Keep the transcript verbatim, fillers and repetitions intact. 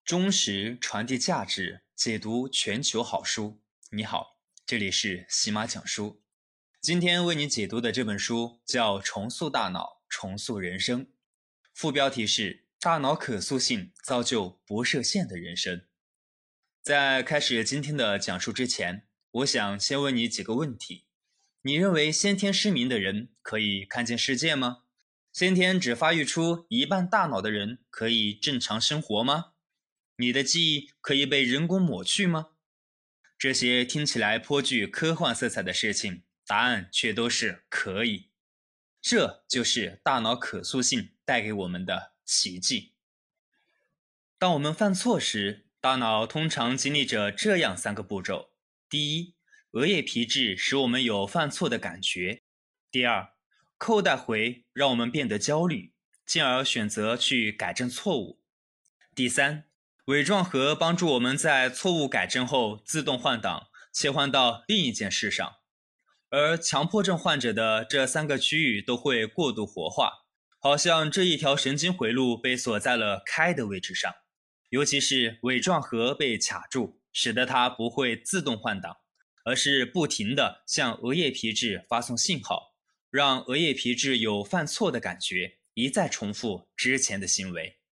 忠实传递价值，解读全球好书。你好，这里是喜马讲书。今天为你解读的这本书叫《重塑大脑，重塑人生》，副标题是“大脑可塑性造就不设限的人生”。在开始今天的讲述之前，我想先问你几个问题。你认为先天失明的人可以看见世界吗？先天只发育出一半大脑的人可以正常生活吗？你的记忆可以被人工抹去吗？这些听起来颇具科幻色彩的事情，答案却都是可以。这就是大脑可塑性带给我们的奇迹。当我们犯错时，大脑通常经历着这样三个步骤：第一，额叶皮质使我们有犯错的感觉；第二，扣带回让我们变得焦虑，进而选择去改正错误；第三，尾状核帮助我们在错误改正后自动换挡，切换到另一件事上。而强迫症患者的这三个区域都会过度活化，好像这一条神经回路被锁在了开的位置上，尤其是尾状核被卡住，使得它不会自动换挡，而是不停地向额叶皮质发送信号，让额叶皮质有犯错的感觉，一再重复之前的行为。